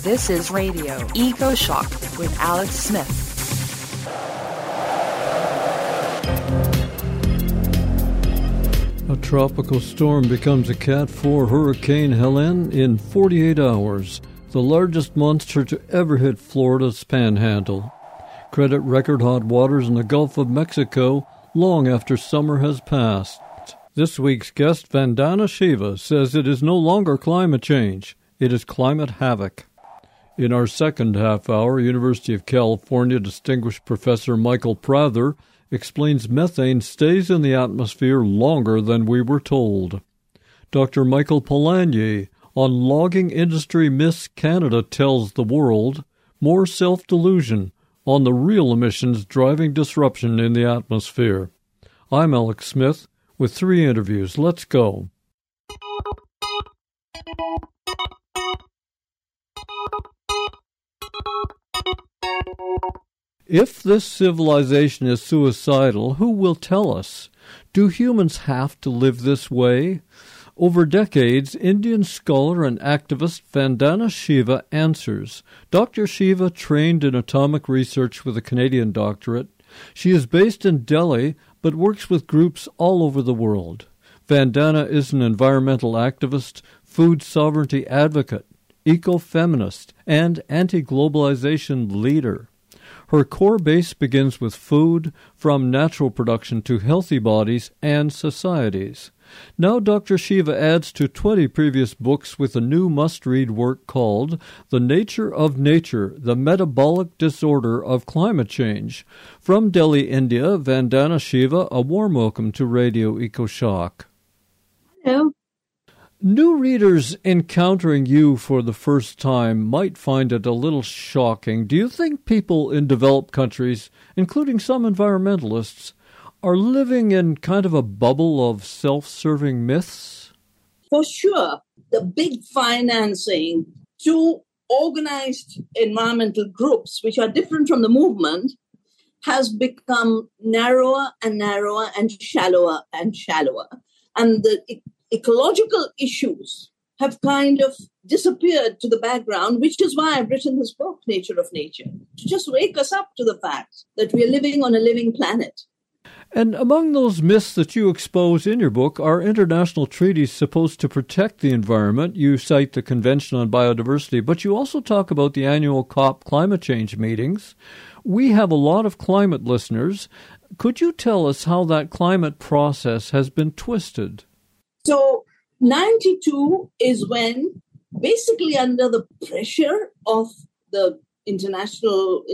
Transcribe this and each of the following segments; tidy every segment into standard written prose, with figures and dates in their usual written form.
This is Radio Eco Shock with Alex Smith. A tropical storm becomes a Cat 4 Hurricane Helene in 48 hours, the largest monster to ever hit Florida's panhandle. Credit record hot waters in the Gulf of Mexico long after summer has passed. This week's guest, Vandana Shiva, says it is no longer climate change, it is climate havoc. In our second half hour, University of California Distinguished Professor Michael Prather explains methane stays in the atmosphere longer than we were told. Dr. Michael Polanyi on Logging Industry Myths Canada tells the world more self-delusion on the real emissions driving disruption in the atmosphere. I'm Alex Smith with 3 interviews. Let's go. If this civilization is suicidal, who will tell us? Do humans have to live this way? Over decades, Indian scholar and activist Vandana Shiva answers. Dr. Shiva trained in atomic research with a Canadian doctorate. She is based in Delhi, but works with groups all over the world. Vandana is an environmental activist, food sovereignty advocate, eco-feminist, and anti-globalization leader. Her core base begins with food, from natural production to healthy bodies and societies. Now Dr. Shiva adds to 20 previous books with a new must-read work called The Nature of Nature, the Metabolic Disorder of Climate Change. From Delhi, India, Vandana Shiva, a warm welcome to Radio EcoShock. Hello. New readers encountering you for the first time might find it a little shocking. Do you think people in developed countries, including some environmentalists, are living in kind of a bubble of self-serving myths? For sure, the big financing to organized environmental groups, which are different from the movement, has become narrower and narrower and shallower and shallower. And the ecological issues have kind of disappeared to the background, which is why I've written this book, Nature of Nature, to just wake us up to the fact that we are living on a living planet. And among those myths that you expose in your book are international treaties supposed to protect the environment. You cite the Convention on Biodiversity, but you also talk about the annual COP climate change meetings. We have a lot of climate listeners. Could you tell us how that climate process has been twisted? So 92 is when, basically under the pressure of the international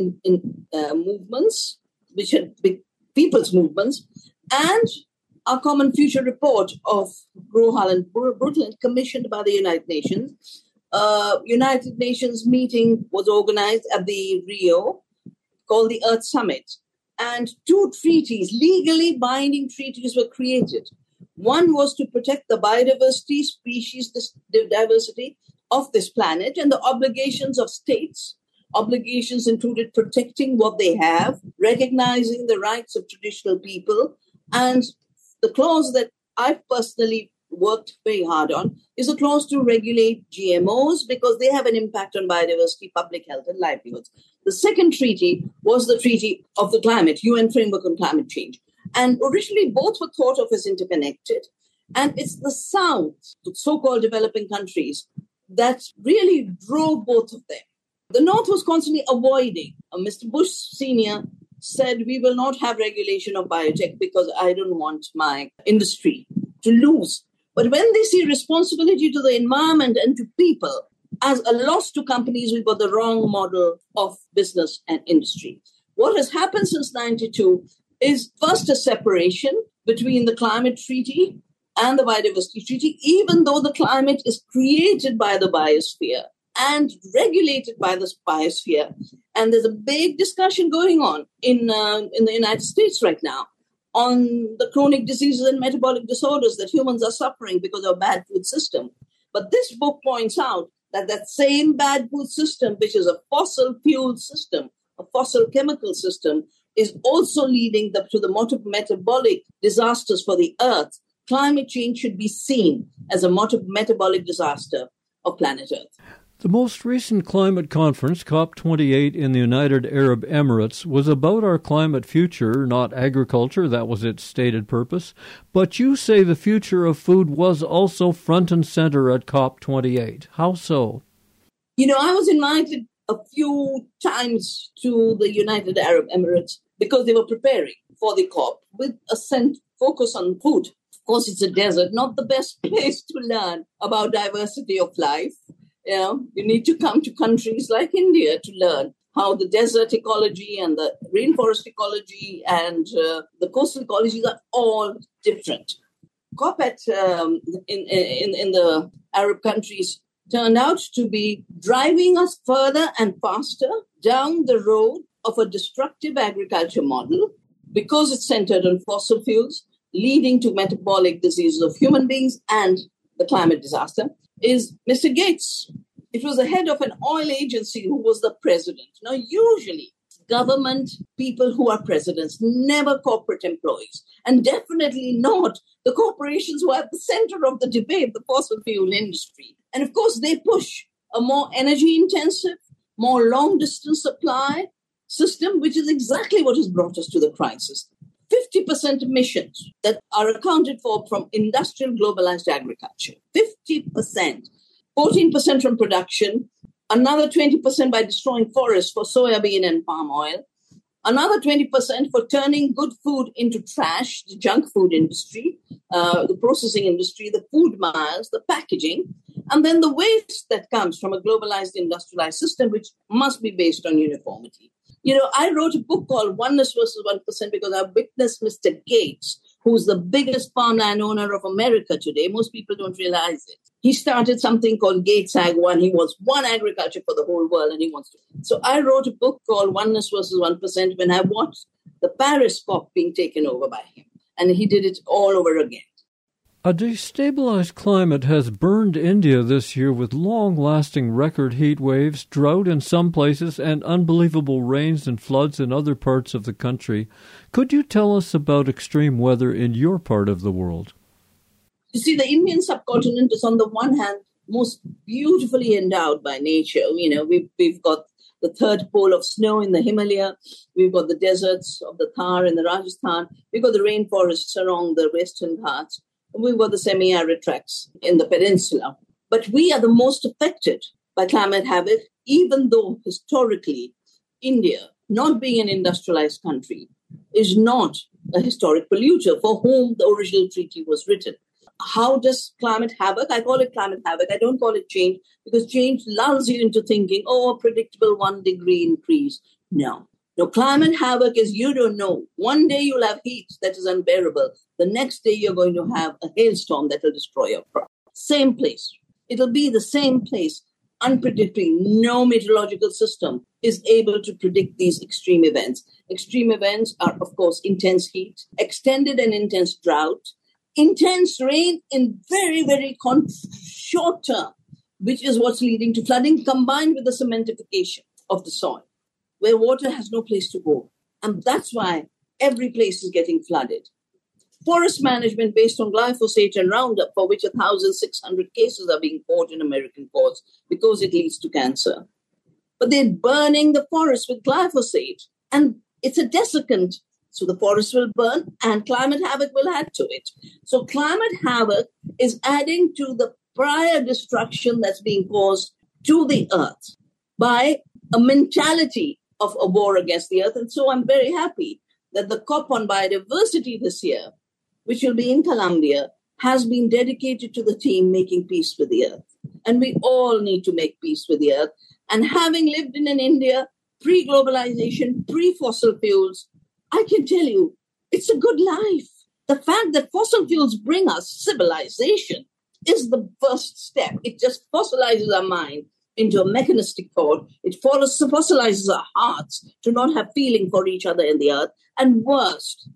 movements, which had big people's movements, and our Common Future report of Grohal and Brundtland, commissioned by the United Nations. United Nations meeting was organized at the Rio, called the Earth Summit. And 2 treaties, legally binding treaties, were created. One was to protect the biodiversity, species diversity of this planet, and the obligations of states. Obligations included protecting what they have, recognizing the rights of traditional people, and the clause that I've personally worked very hard on is a clause to regulate GMOs because they have an impact on biodiversity, public health, and livelihoods. The second treaty was the Treaty of the Climate, UN Framework on Climate Change. And originally, both were thought of as interconnected. And it's the South, the so-called developing countries, that really drove both of them. The North was constantly avoiding. Mr. Bush Sr. said, we will not have regulation of biotech because I don't want my industry to lose. But when they see responsibility to the environment and to people as a loss to companies, we've got the wrong model of business and industry. What has happened since 92 is first a separation between the climate treaty and the biodiversity treaty, even though the climate is created by the biosphere and regulated by the biosphere. And there's a big discussion going on in the United States right now on the chronic diseases and metabolic disorders that humans are suffering because of a bad food system. But this book points out that that same bad food system, which is a fossil fuel system, a fossil chemical system, is also leading to the metabolic disasters for the Earth. Climate change should be seen as a metabolic disaster of planet Earth. The most recent climate conference, COP28 in the United Arab Emirates, was about our climate future, not agriculture. That was its stated purpose. But you say the future of food was also front and center at COP28. How so? I was invited a few times to the United Arab Emirates because they were preparing for the COP with a focus on food. Of course, it's a desert, not the best place to learn about diversity of life. You need to come to countries like India to learn how the desert ecology and the rainforest ecology and the coastal ecologies are all different. COP in the Arab countries turned out to be driving us further and faster down the road of a destructive agriculture model because it's centered on fossil fuels, leading to metabolic diseases of human beings and the climate disaster, is Mr. Gates. It was the head of an oil agency who was the president. Now, usually, government people who are presidents, never corporate employees, and definitely not the corporations who are at the center of the debate, the fossil fuel industry. And of course, they push a more energy-intensive, more long-distance supply system, which is exactly what has brought us to the crisis. 50% emissions that are accounted for from industrial globalized agriculture. 50%. 14% from production. Another 20% by destroying forests for soybean and palm oil. Another 20% for turning good food into trash, the junk food industry, the processing industry, the food miles, the packaging, and then the waste that comes from a globalized industrialized system, which must be based on uniformity. I wrote a book called Oneness versus 1% because I witnessed Mr. Gates, who's the biggest farmland owner of America today. Most people don't realize it. He started something called Gates Ag One. He wants one agriculture for the whole world, and he wants to. So I wrote a book called Oneness versus 1% when I watched the Paris COP being taken over by him. And he did it all over again. A destabilized climate has burned India this year with long-lasting record heat waves, drought in some places, and unbelievable rains and floods in other parts of the country. Could you tell us about extreme weather in your part of the world? You see, the Indian subcontinent is on the one hand most beautifully endowed by nature. We've got the third pole of snow in the Himalaya. We've got the deserts of the Thar in the Rajasthan. We've got the rainforests along the western Ghats. We've got the semi-arid tracts in the peninsula. But we are the most affected by climate havoc, even though historically India, not being an industrialized country, is not a historic polluter for whom the original treaty was written. How does climate havoc? I call it climate havoc. I don't call it change because change lulls you into thinking, a predictable 1 degree increase. No, climate havoc is you don't know. One day you'll have heat that is unbearable. The next day you're going to have a hailstorm that will destroy your crop. Same place. It'll be the same place. Unpredictable. No meteorological system is able to predict these extreme events. Extreme events are, of course, intense heat, extended and intense drought, intense rain in very, very short term, which is what's leading to flooding, combined with the cementification of the soil, where water has no place to go. And that's why every place is getting flooded. Forest management based on glyphosate and Roundup, for which 1,600 cases are being fought in American courts because it leads to cancer. But they're burning the forest with glyphosate, and it's a desiccant. So the forest will burn and climate havoc will add to it. So climate havoc is adding to the prior destruction that's being caused to the earth by a mentality of a war against the earth. And so I'm very happy that the COP on biodiversity this year, which will be in Colombia, has been dedicated to the theme making peace with the earth. And we all need to make peace with the earth. And having lived in an India pre-globalization, pre-fossil fuels, I can tell you, it's a good life. The fact that fossil fuels bring us civilization is the first step. It just fossilizes our mind into a mechanistic thought. It fossilizes our hearts to not have feeling for each other in the earth. And worst,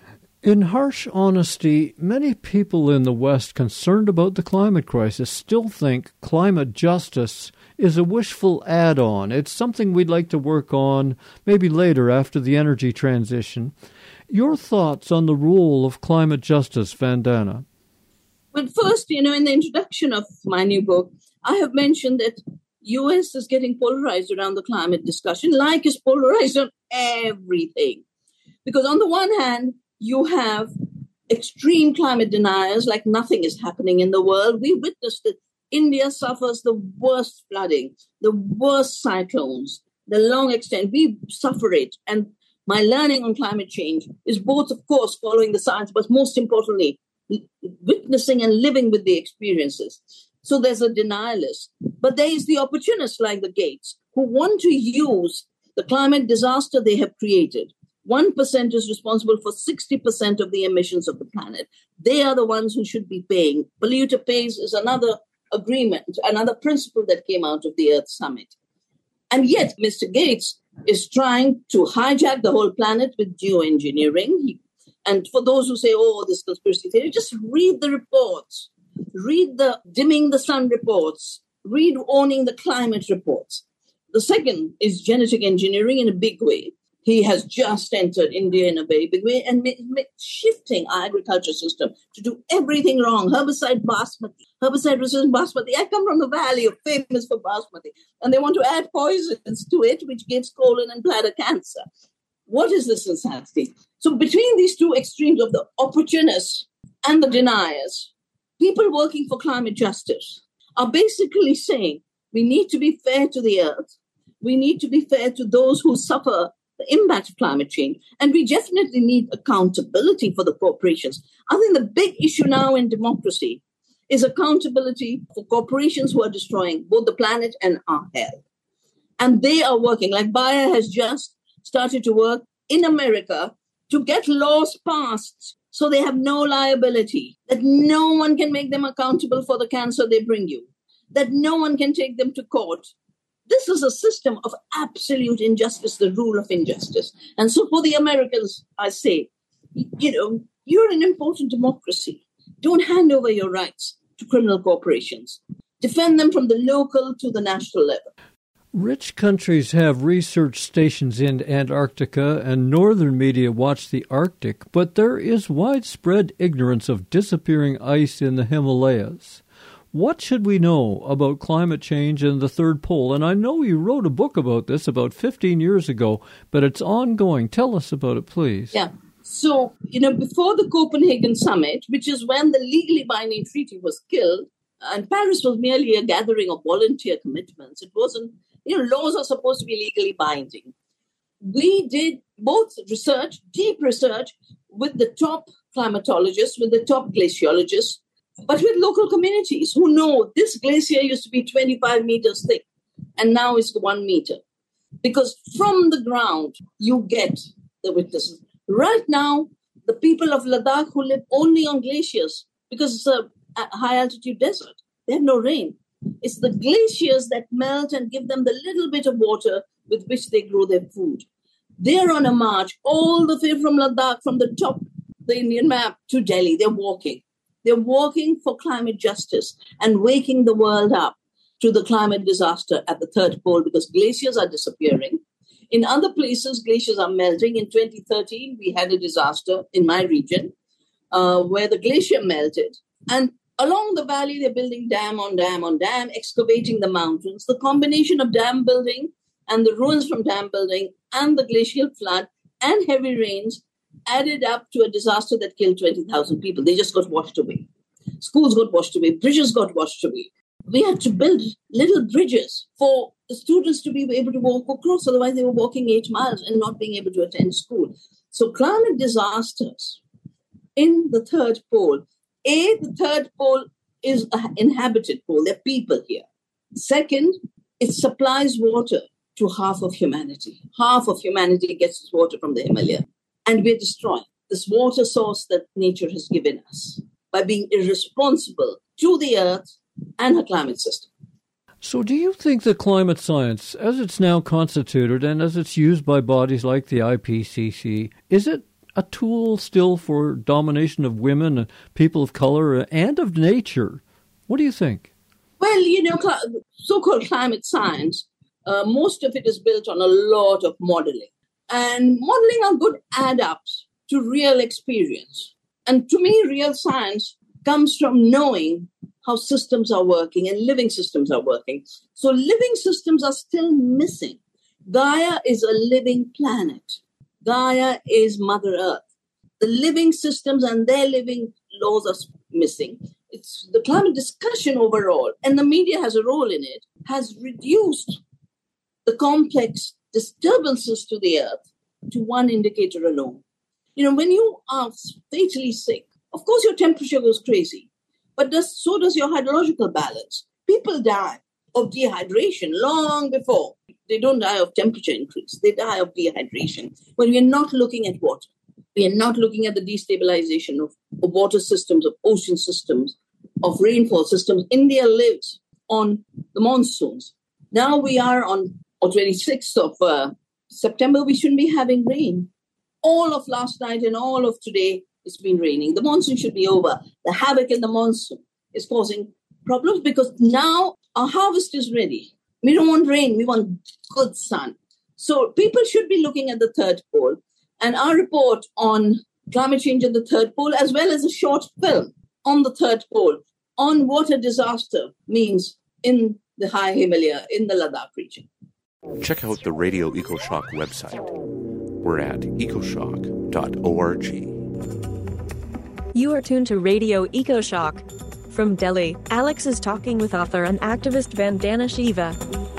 in harsh honesty, many people in the West concerned about the climate crisis still think climate justice is a wishful add-on. It's something we'd like to work on maybe later after the energy transition. Your thoughts on the role of climate justice, Vandana? Well, first, in the introduction of my new book, I have mentioned that US is getting polarized around the climate discussion, like it's polarized on everything. Because on the one hand, you have extreme climate deniers, like nothing is happening in the world. We witnessed that India suffers the worst flooding, the worst cyclones, the long extent. We suffer it. And my learning on climate change is both, of course, following the science, but most importantly, witnessing and living with the experiences. So there's a denialist. But there is the opportunist like the Gates who want to use the climate disaster they have created. 1% is responsible for 60% of the emissions of the planet. They are the ones who should be paying. Polluter pays is another agreement, another principle that came out of the Earth Summit. And yet, Mr. Gates is trying to hijack the whole planet with geoengineering. And for those who say, oh, this conspiracy theory, just read the reports. Read the dimming the sun reports. Read owning the climate reports. The second is genetic engineering in a big way. He has just entered India in a very big way and shifting our agriculture system to do everything wrong. Herbicide resistant basmati. I come from the valley of famous for basmati. And they want to add poisons to it, which gives colon and bladder cancer. What is this insanity? So between these two extremes of the opportunists and the deniers, people working for climate justice are basically saying we need to be fair to the earth. We need to be fair to those who suffer the impact of climate change. And we definitely need accountability for the corporations. I think the big issue now in democracy is accountability for corporations who are destroying both the planet and our health. And they are working, like Bayer has just started to work in America to get laws passed so they have no liability, that no one can make them accountable for the cancer they bring you, that no one can take them to court. This is a system of absolute injustice, the rule of injustice. And so for the Americans, I say, you're an important democracy. Don't hand over your rights to criminal corporations. Defend them from the local to the national level. Rich countries have research stations in Antarctica, and northern media watch the Arctic, but there is widespread ignorance of disappearing ice in the Himalayas. What should we know about climate change and the third pole? And I know you wrote a book about this about 15 years ago, but it's ongoing. Tell us about it, please. Yeah. So, before the Copenhagen summit, which is when the legally binding treaty was killed, and Paris was merely a gathering of volunteer commitments. It wasn't, laws are supposed to be legally binding. We did both research, deep research, with the top climatologists, with the top glaciologists, but with local communities who know this glacier used to be 25 meters thick and now it's 1 meter. Because from the ground, you get the witnesses. Right now, the people of Ladakh who live only on glaciers, because it's a high altitude desert, they have no rain. It's the glaciers that melt and give them the little bit of water with which they grow their food. They're on a march all the way from Ladakh, from the top of the Indian map to Delhi. They're walking. They're working for climate justice and waking the world up to the climate disaster at the third pole, because glaciers are disappearing. In other places, glaciers are melting. In 2013, we had a disaster in my region where the glacier melted. And along the valley, they're building dam on dam on dam, excavating the mountains. The combination of dam building and the ruins from dam building and the glacial flood and heavy rains added up to a disaster that killed 20,000 people. They just got washed away. Schools got washed away. Bridges got washed away. We had to build little bridges for the students to be able to walk across. Otherwise, they were walking 8 miles and not being able to attend school. So climate disasters in the third pole. The third pole is an inhabited pole. There are people here. Second, it supplies water to half of humanity. Half of humanity gets its water from the Himalaya. And we're destroying this water source that nature has given us by being irresponsible to the earth and her climate system. So do you think that climate science, as it's now constituted and as it's used by bodies like the IPCC, is it a tool still for domination of women and people of color and of nature? What do you think? Well, so-called climate science, most of it is built on a lot of modeling. And modeling are good add-ups to real experience. And to me, real science comes from knowing how systems are working and living systems are working. So living systems are still missing. Gaia is a living planet. Gaia is Mother Earth. The living systems and their living laws are missing. It's the climate discussion overall, and the media has a role in it, has reduced the complex disturbances to the earth to one indicator alone. When you are fatally sick, of course your temperature goes crazy, but so does your hydrological balance. People die of dehydration long before. They don't die of temperature increase. They die of dehydration. When we are not looking at water, we are not looking at the destabilization of water systems, of ocean systems, of rainfall systems. India lives on the monsoons. Now we are on 26th of September. We shouldn't be having rain. All of last night and all of today, it's been raining. The monsoon should be over. The havoc in the monsoon is causing problems because now our harvest is ready. We don't want rain. We want good sun. So people should be looking at the third pole. And our report on climate change at the third pole, as well as a short film on the third pole, on what a disaster means in the high Himalaya, in the Ladakh region. Check out the Radio EcoShock website. We're at ecoshock.org. You are tuned to Radio EcoShock. From Delhi, Alex is talking with author and activist Vandana Shiva.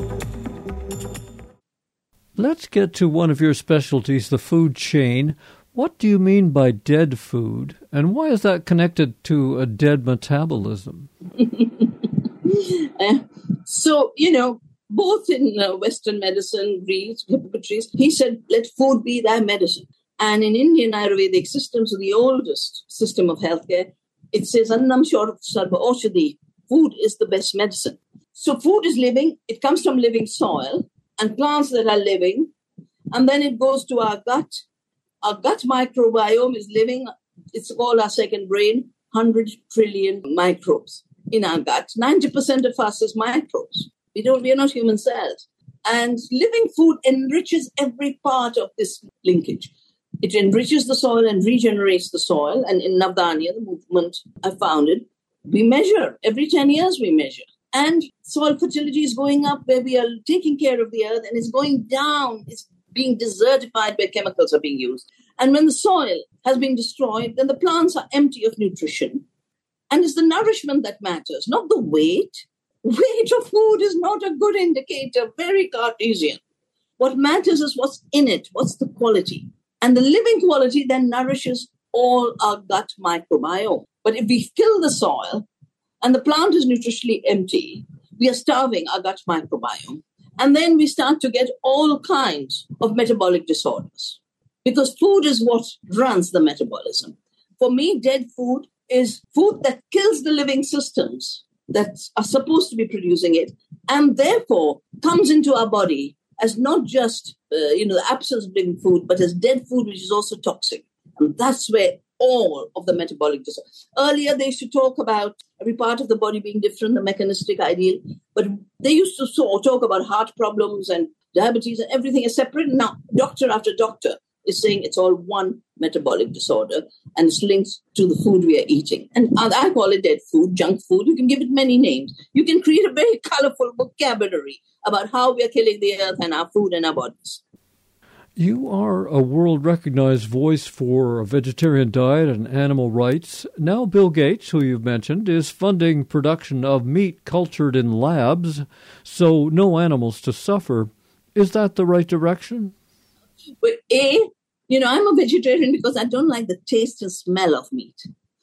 Let's get to one of your specialties, the food chain. What do you mean by dead food, and why is that connected to a dead metabolism? Both in Western medicine, Greece, Hippocrates, he said, let food be thy medicine. And in Indian Ayurvedic systems, the oldest system of healthcare, it says, Annam sarva aushadhi, food is the best medicine. So food is living, it comes from living soil and plants that are living, and then it goes to our gut. Our gut microbiome is living, it's called our second brain, 100 trillion microbes in our gut. 90% of us is microbes. We are not human cells. And living food enriches every part of this linkage. It enriches the soil and regenerates the soil. And in Navdanya, the movement I founded, we measure. Every 10 years we measure. And soil fertility is going up where we are taking care of the earth, and it's going down. It's being desertified where chemicals are being used. And when the soil has been destroyed, then the plants are empty of nutrition. And it's the nourishment that matters, not the weight. Weight of food is not a good indicator, very Cartesian. What matters is what's in it, what's the quality. And the living quality then nourishes all our gut microbiome. But if we kill the soil and the plant is nutritionally empty, we are starving our gut microbiome. And then we start to get all kinds of metabolic disorders because food is what runs the metabolism. For me, dead food is food that kills the living systems that are supposed to be producing it, and therefore comes into our body as not just the absence of living food, but as dead food, which is also toxic. And that's where all of the metabolic disorders. Earlier, they used to talk about every part of the body being different, the mechanistic ideal, but they used to talk about heart problems and diabetes and everything is separate. Now, doctor after doctor is saying it's all one metabolic disorder and it's linked to the food we are eating. And I call it dead food, junk food. You can give it many names. You can create a very colorful vocabulary about how we are killing the earth and our food and our bodies. You are a world-recognized voice for a vegetarian diet and animal rights. Now Bill Gates, who you've mentioned, is funding production of meat cultured in labs, so no animals to suffer. Is that the right direction? But I'm a vegetarian because I don't like the taste and smell of meat.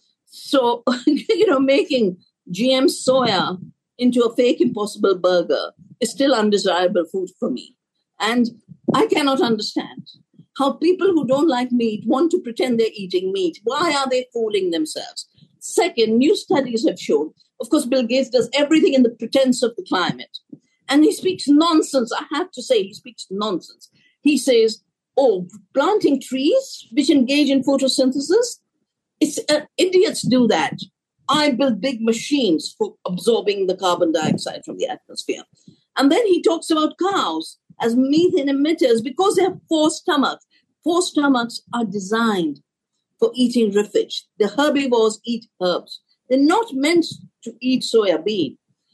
So, making GM soya into a fake Impossible burger is still undesirable food for me. And I cannot understand how people who don't like meat want to pretend they're eating meat. Why are they fooling themselves? Second, new studies have shown, of course, Bill Gates does everything in the pretense of the climate. And he speaks nonsense. I have to say, he speaks nonsense. He says, planting trees which engage in photosynthesis, idiots do that. I build big machines for absorbing the carbon dioxide from the atmosphere. And then he talks about cows as methane emitters because they have 4 stomachs. 4 stomachs are designed for eating roughage. The herbivores eat herbs. They're not meant to eat soya bean.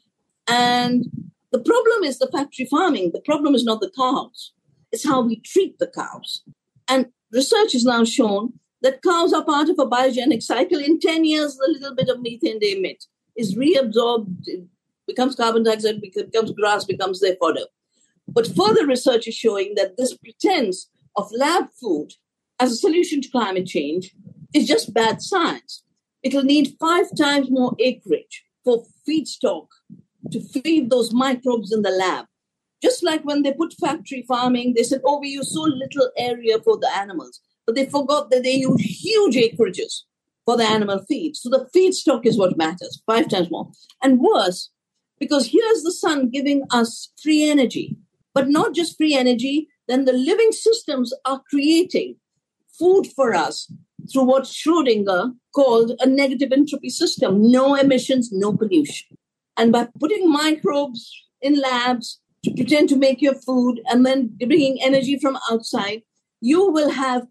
And the problem is the factory farming. The problem is not the cows. It's how we treat the cows. And research has now shown that cows are part of a biogenic cycle. In 10 years, the little bit of methane they emit is reabsorbed, it becomes carbon dioxide, becomes grass, becomes their fodder. But further research is showing that this pretense of lab food as a solution to climate change is just bad science. It'll need 5 times more acreage for feedstock to feed those microbes in the lab. Just like when they put factory farming, they said, we use so little area for the animals. But they forgot that they use huge acreages for the animal feed. So the feedstock is what matters, 5 times more. And worse, because here's the sun giving us free energy, but not just free energy, then the living systems are creating food for us through what Schrödinger called a negative entropy system, no emissions, no pollution. And by putting microbes in labs to pretend to make your food and then bringing energy from outside, you will have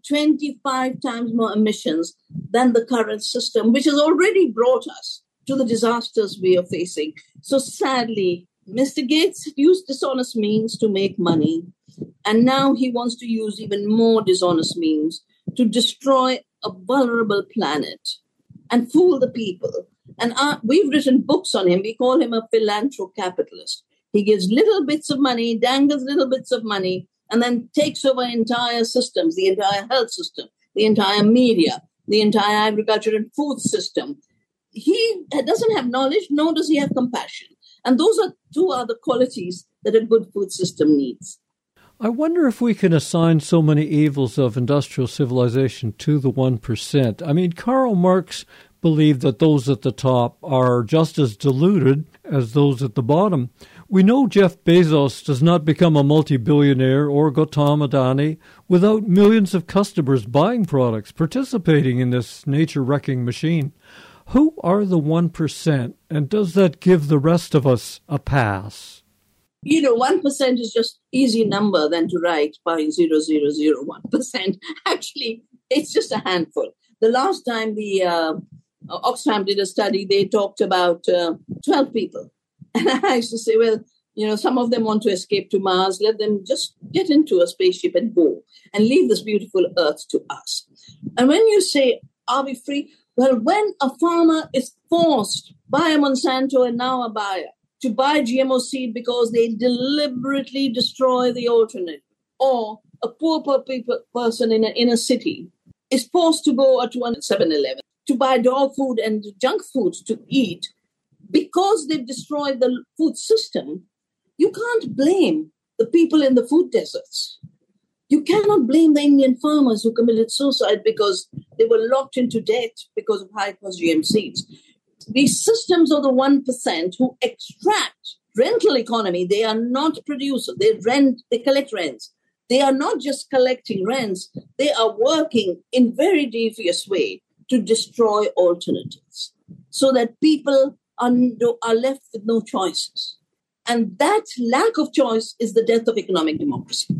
25 times more emissions than the current system, which has already brought us to the disasters we are facing. So sadly, Mr. Gates used dishonest means to make money, and now he wants to use even more dishonest means to destroy a vulnerable planet and fool the people. And we've written books on him. We call him a philanthrocapitalist. He gives little bits of money, dangles little bits of money, and then takes over entire systems, the entire health system, the entire media, the entire agriculture and food system. He doesn't have knowledge, nor does he have compassion. And those are 2 other qualities that a good food system needs. I wonder if we can assign so many evils of industrial civilization to the 1%. I mean, Karl Marx believed that those at the top are just as deluded as those at the bottom. We know Jeff Bezos does not become a multi-billionaire or Gautam Adani without millions of customers buying products, participating in this nature-wrecking machine. Who are the 1%, and does that give the rest of us a pass? 1% is just easy number than to write 0.0001%. Actually, it's just a handful. The last time the Oxfam did a study, they talked about 12 people. And I used to say, some of them want to escape to Mars. Let them just get into a spaceship and go and leave this beautiful Earth to us. And when you say, are we free? Well, when a farmer is forced by a Monsanto and now a Bayer to buy GMO seed because they deliberately destroy the alternative, or a poor person in an inner city is forced to go to a 7-Eleven to buy dog food and junk foods to eat because they've destroyed the food system, you can't blame the people in the food deserts. You cannot blame the Indian farmers who committed suicide because they were locked into debt because of high-cost GM seeds. These systems are the 1% who extract rental economy. They are not producers. They collect rents. They are not just collecting rents. They are working in very devious way to destroy alternatives so that people are left with no choices. And that lack of choice is the death of economic democracy.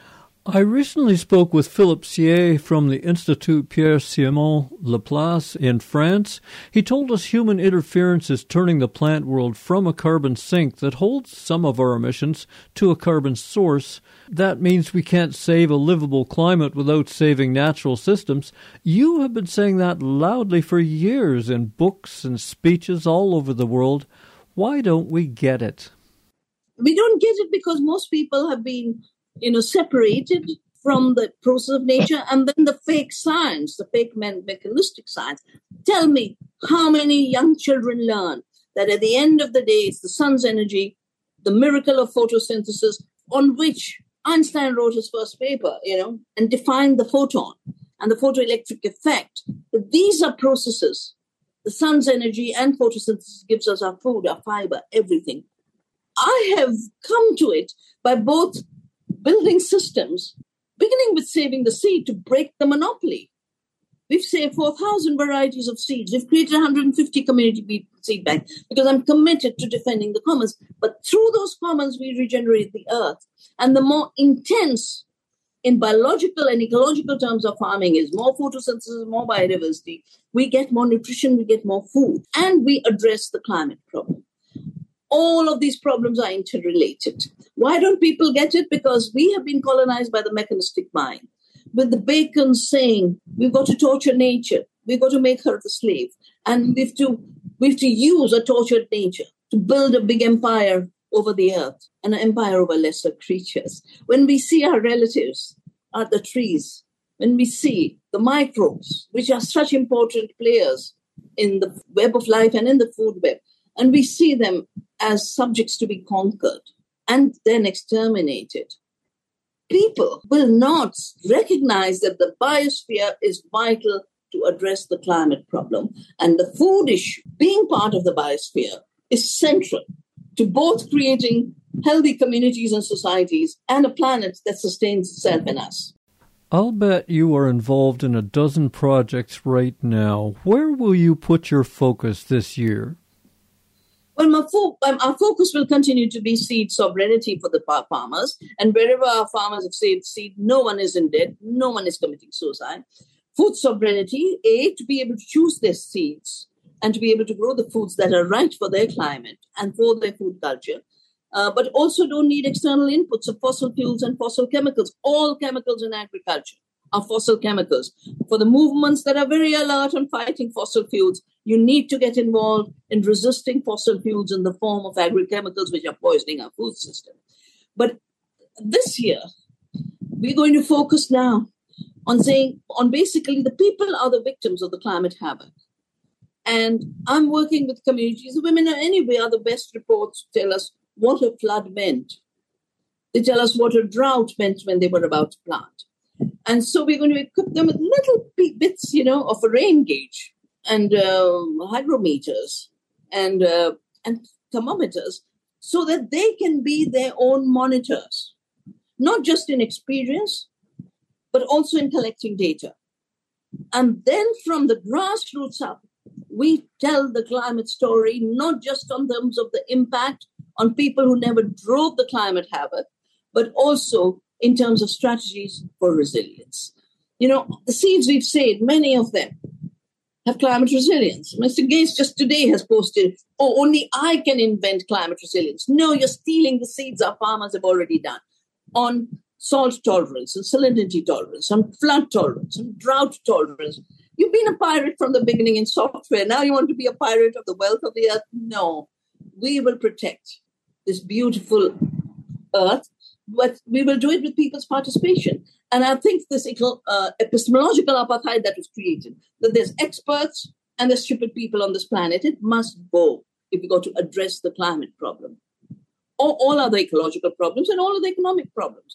I recently spoke with Philippe Sier from the Institut Pierre-Simon Laplace in France. He told us human interference is turning the plant world from a carbon sink that holds some of our emissions to a carbon source. That means we can't save a livable climate without saving natural systems. You have been saying that loudly for years in books and speeches all over the world. Why don't we get it? We don't get it because most people have been separated from the process of nature, and then the fake science, the fake mechanistic science. Tell me how many young children learn that at the end of the day, it's the sun's energy, the miracle of photosynthesis, on which Einstein wrote his first paper, and defined the photon and the photoelectric effect. That these are processes. The sun's energy and photosynthesis gives us our food, our fiber, everything. I have come to it by both building systems, beginning with saving the seed to break the monopoly. We've saved 4,000 varieties of seeds. We've created 150 community seed banks because I'm committed to defending the commons. But through those commons, we regenerate the earth. And the more intense in biological and ecological terms of farming is more photosynthesis, more biodiversity. We get more nutrition, we get more food, and we address the climate problem. All of these problems are interrelated. Why don't people get it? Because we have been colonized by the mechanistic mind. With the Bacon saying, we've got to torture nature, we've got to make her the slave, and we have to use a tortured nature to build a big empire over the earth, an empire over lesser creatures. When we see our relatives are the trees, when we see the microbes, which are such important players in the web of life and in the food web, and we see them as subjects to be conquered and then exterminated, people will not recognize that the biosphere is vital to address the climate problem. And the food issue, being part of the biosphere, is central to both creating healthy communities and societies and a planet that sustains itself in us. I'll bet you are involved in a dozen projects right now. Where will you put your focus this year? Well, our focus will continue to be seed sovereignty for the farmers. And wherever our farmers have saved seed, no one is in debt, no one is committing suicide. Food sovereignty, to be able to choose their seeds and to be able to grow the foods that are right for their climate and for their food culture, but also don't need external inputs of fossil fuels and fossil chemicals. All chemicals in agriculture are fossil chemicals. For the movements that are very alert on fighting fossil fuels, you need to get involved in resisting fossil fuels in the form of agrochemicals, which are poisoning our food system. But this year, we're going to focus now on basically the people are the victims of the climate havoc. And I'm working with communities. The women anyway are the best reports to tell us what a flood meant. They tell us what a drought meant when they were about to plant. And so we're going to equip them with little bits, of a rain gauge and hygrometers and thermometers so that they can be their own monitors, not just in experience, but also in collecting data. And then from the grassroots up, we tell the climate story, not just on terms of the impact on people who never drove the climate havoc, but also in terms of strategies for resilience. The seeds we've saved, many of them have climate resilience. Mr. Gates just today has posted, only I can invent climate resilience. No, you're stealing the seeds our farmers have already done on salt tolerance and salinity tolerance, on flood tolerance, and drought tolerance. You've been a pirate from the beginning in software. Now you want to be a pirate of the wealth of the earth? No. We will protect this beautiful earth, but we will do it with people's participation. And I think this epistemological apartheid that was created, that there's experts and there's stupid people on this planet, it must go if we got to address the climate problem, or all other ecological problems and all of the economic problems.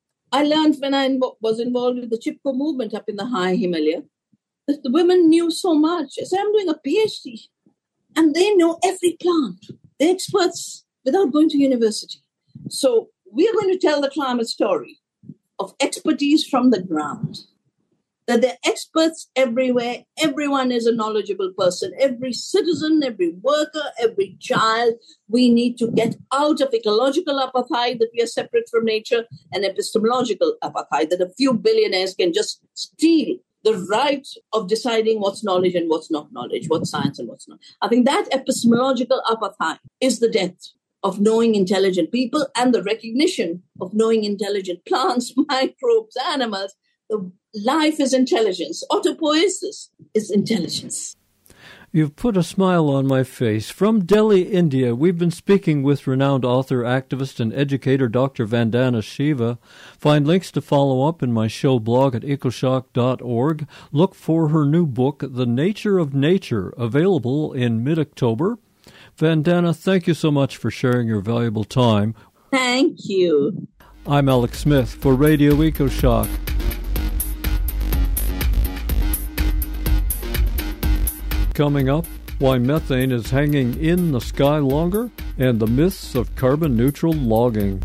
I learned when I was involved with the Chipko movement up in the high Himalaya, that the women knew so much. I said, I'm doing a PhD, and they know every plant. They're experts without going to university. So we're going to tell the climate story of expertise from the ground, that they're experts everywhere. Everyone is a knowledgeable person. Every citizen, every worker, every child. We need to get out of ecological apartheid, that we are separate from nature, and epistemological apartheid, that a few billionaires can just steal the right of deciding what's knowledge and what's not knowledge, what's science and what's not. I think that epistemological apartheid is the death of knowing intelligent people and the recognition of knowing intelligent plants, microbes, animals. The life is intelligence. Autopoiesis is intelligence. You've put a smile on my face. From Delhi, India, we've been speaking with renowned author, activist, and educator Dr. Vandana Shiva. Find links to follow up in my show blog at ecoshock.org. Look for her new book, The Nature of Nature, available in mid-October. Vandana, thank you so much for sharing your valuable time. Thank you. I'm Alex Smith for Radio EcoShock. Coming up, why methane is hanging in the sky longer, and the myths of carbon-neutral logging.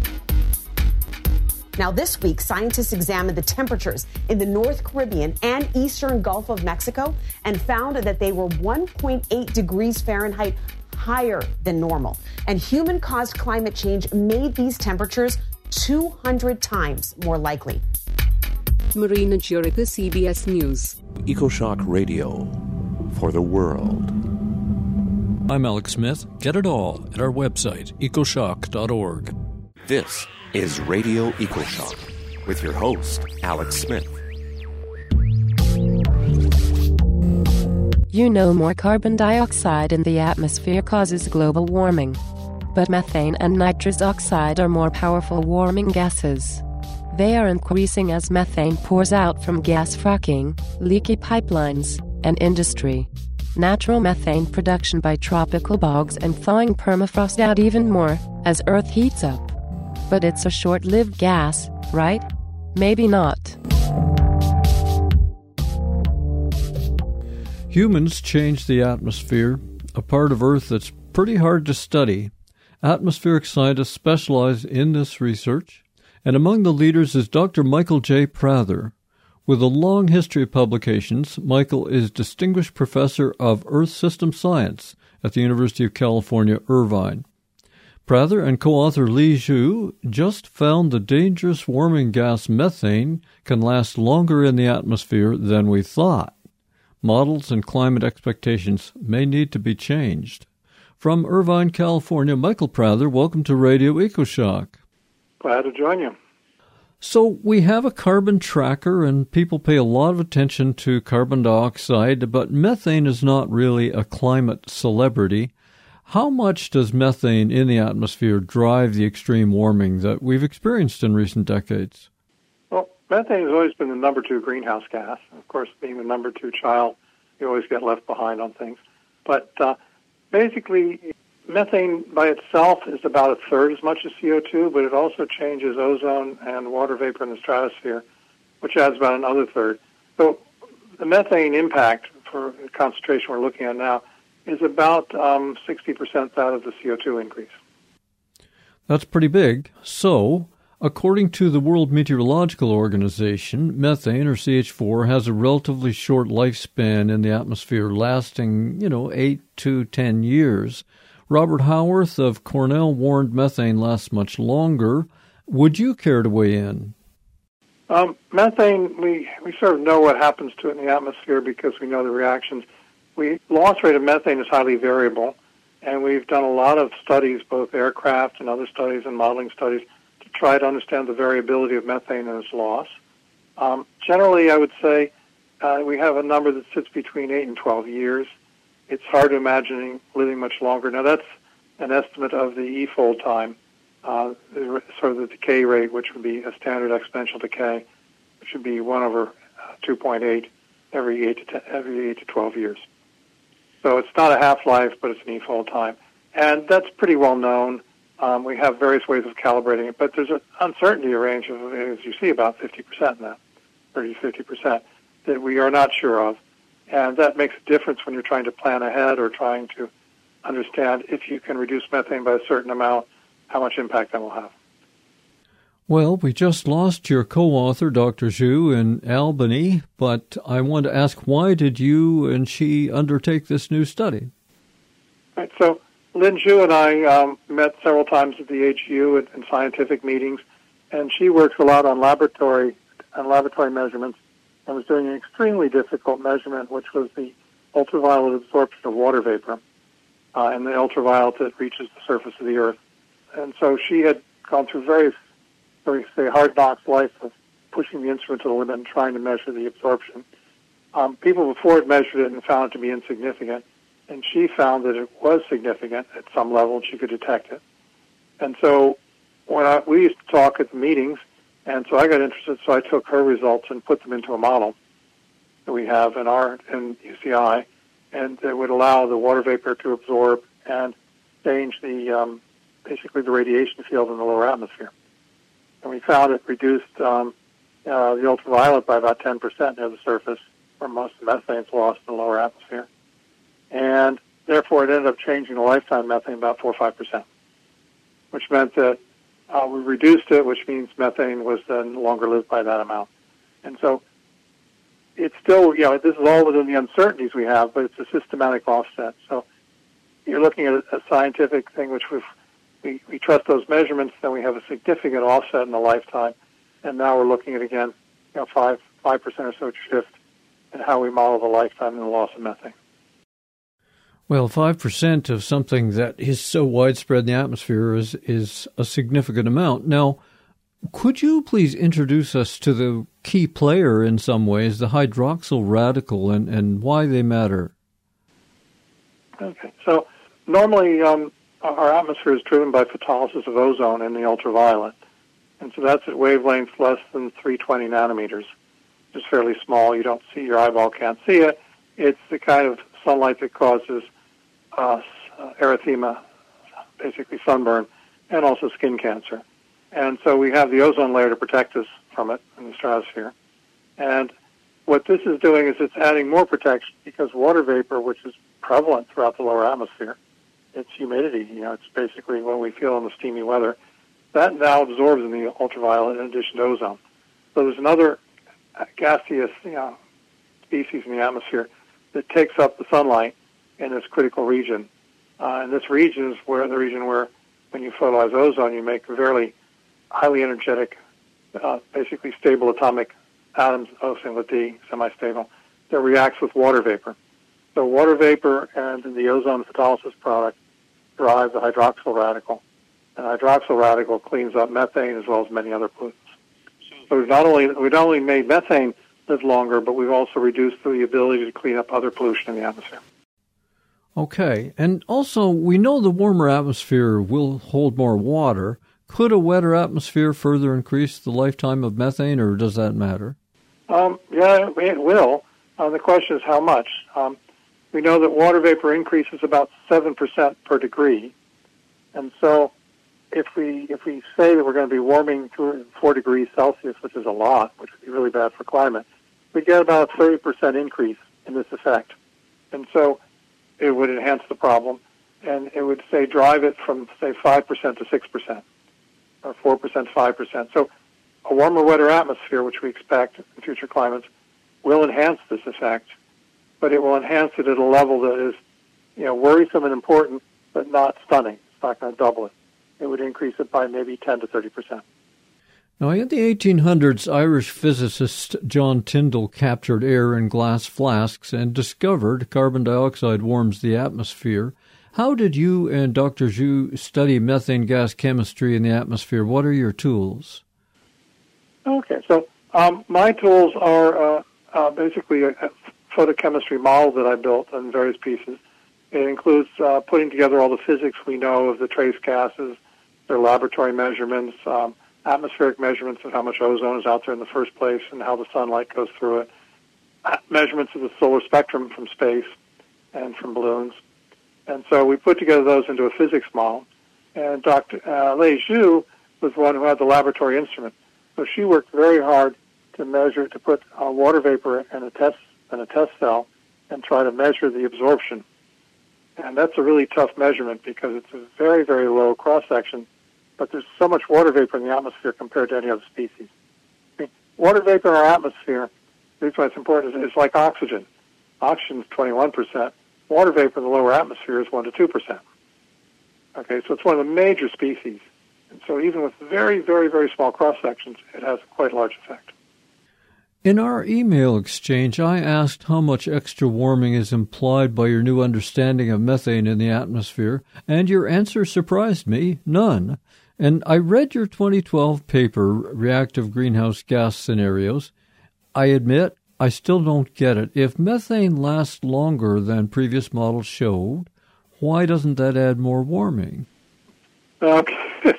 Now, this week, scientists examined the temperatures in the North Caribbean and eastern Gulf of Mexico and found that they were 1.8 degrees Fahrenheit higher than normal. And human-caused climate change made these temperatures 200 times more likely. Marina Jurica, CBS News. EcoShock Radio for the world. I'm Alex Smith. Get it all at our website, ecoshock.org. This is Radio EcoShock with your host, Alex Smith. You know, more carbon dioxide in the atmosphere causes global warming. But methane and nitrous oxide are more powerful warming gases. They are increasing as methane pours out from gas fracking, leaky pipelines, and industry. Natural methane production by tropical bogs and thawing permafrost add even more as Earth heats up. But it's a short-lived gas, right? Maybe not. Humans change the atmosphere, a part of Earth that's pretty hard to study. Atmospheric scientists specialize in this research, and among the leaders is Dr. Michael J. Prather. With a long history of publications, Michael is Distinguished Professor of Earth System Science at the University of California, Irvine. Prather and co-author Li Zhu just found the dangerous warming gas methane can last longer in the atmosphere than we thought. Models and climate expectations may need to be changed. From Irvine, California, Michael Prather, welcome to Radio EcoShock. Glad to join you. So we have a carbon tracker, and people pay a lot of attention to carbon dioxide, but methane is not really a climate celebrity. How much does methane in the atmosphere drive the extreme warming that we've experienced in recent decades? Well, methane has always been the number 2 greenhouse gas. Of course, being the number 2 child, you always get left behind on things. But basically, methane by itself is about a third as much as CO2, but it also changes ozone and water vapor in the stratosphere, which adds about another third. So the methane impact for the concentration we're looking at now is about 60% that of the CO2 increase. That's pretty big. So, according to the World Meteorological Organization, methane, or CH4, has a relatively short lifespan in the atmosphere, lasting, 8 to 10 years. Robert Howarth of Cornell warned methane lasts much longer. Would you care to weigh in? Methane, we sort of know what happens to it in the atmosphere because we know the reactions. Loss rate of methane is highly variable, and we've done a lot of studies, both aircraft and other studies and modeling studies, to try to understand the variability of methane and its loss. Generally, I would say we have a number that sits between 8 and 12 years. It's hard to imagine living much longer. Now, that's an estimate of the E-fold time, sort of the decay rate, which would be a standard exponential decay, which would be 1 over 2.8 every 8 to 12 years. So it's not a half-life, but it's an E-fold time. And that's pretty well known. We have various ways of calibrating it, but there's an uncertainty range of, as you see, about 50% in that, 30 to 50%, that we are not sure of. And that makes a difference when you're trying to plan ahead or trying to understand if you can reduce methane by a certain amount, how much impact that will have. Well, we just lost your co-author, Dr. Zhu, in Albany, but I want to ask, why did you and she undertake this new study? Right, so Lynn Zhu and I met several times at the HU in scientific meetings, and she works a lot on laboratory measurements, and was doing an extremely difficult measurement, which was the ultraviolet absorption of water vapor, and the ultraviolet that reaches the surface of the Earth. And so she had gone through very hard knocks life of pushing the instrument to the limit and trying to measure the absorption. People before had measured it and found it to be insignificant, and she found that it was significant at some level, and she could detect it. And so we used to talk at the meetings, and so I got interested, so I took her results and put them into a model that we have in UCI, and it would allow the water vapor to absorb and change basically the radiation field in the lower atmosphere. And we found it reduced the ultraviolet by about 10% near the surface, where most of the methane is lost in the lower atmosphere. And therefore, it ended up changing the lifetime methane about 4 or 5%, which meant that we reduced it, which means methane was then longer lived by that amount. And so it's still, this is all within the uncertainties we have, but it's a systematic offset. So you're looking at a scientific thing which we've we trust those measurements, then we have a significant offset in the lifetime. And now we're looking at, again, 5% or so shift in how we model the lifetime and the loss of methane. Well, 5% of something that is so widespread in the atmosphere is a significant amount. Now, could you please introduce us to the key player in some ways, the hydroxyl radical, and why they matter? Okay. So normally our atmosphere is driven by photolysis of ozone in the ultraviolet. And so that's at wavelengths less than 320 nanometers. It's fairly small. You don't see, your eyeball can't see it. It's the kind of sunlight that causes erythema, basically sunburn, and also skin cancer. And so we have the ozone layer to protect us from it in the stratosphere. And what this is doing is it's adding more protection because water vapor, which is prevalent throughout the lower atmosphere, it's humidity. It's basically what we feel in the steamy weather. That now absorbs in the ultraviolet in addition to ozone. So there's another gaseous species in the atmosphere that takes up the sunlight in this critical region. And this region is the region where when you photolyze ozone, you make very highly energetic, basically stable atomic atoms, O single D, semi-stable, that reacts with water vapor. So water vapor and the ozone photolysis product drive the hydroxyl radical. And hydroxyl radical cleans up methane as well as many other pollutants. So we've not only made methane live longer, but we've also reduced the ability to clean up other pollution in the atmosphere. Okay. And also, we know the warmer atmosphere will hold more water. Could a wetter atmosphere further increase the lifetime of methane, or does that matter? Yeah, it will. The question is how much. We know that water vapor increases about 7% per degree. And so if we say that we're going to be warming to 4 degrees Celsius, which is a lot, which would be really bad for climate, we get about a 30% increase in this effect. And so it would enhance the problem, and it would, say, drive it from, say, 5% to 6%, or 4% to 5%. So a warmer, wetter atmosphere, which we expect in future climates, will enhance this effect, but it will enhance it at a level that is, worrisome and important, but not stunning. It's not going to double it. It would increase it by maybe 10 to 30%. Now, in the 1800s, Irish physicist John Tyndall captured air in glass flasks and discovered carbon dioxide warms the atmosphere. How did you and Dr. Zhu study methane gas chemistry in the atmosphere? What are your tools? Okay, so my tools are basically a photochemistry model that I built in various pieces. It includes putting together all the physics we know of the trace gases, their laboratory measurements, atmospheric measurements of how much ozone is out there in the first place and how the sunlight goes through it, measurements of the solar spectrum from space and from balloons. And so we put together those into a physics model. And Dr. Lei Zhu was the one who had the laboratory instrument. So she worked very hard to measure, to put water vapor in a test cell and try to measure the absorption. And that's a really tough measurement because it's a very, very low cross-section, but there's so much water vapor in the atmosphere compared to any other species. I mean, water vapor in our atmosphere, the reason why it's important is it's like oxygen. Oxygen is 21%. Water vapor in the lower atmosphere is 1 to 2%. Okay, so it's one of the major species. And so even with very, very, very small cross-sections, it has quite a large effect. In our email exchange, I asked how much extra warming is implied by your new understanding of methane in the atmosphere, and your answer surprised me, none. And I read your 2012 paper, Reactive Greenhouse Gas Scenarios. I admit, I still don't get it. If methane lasts longer than previous models showed, why doesn't that add more warming? Okay.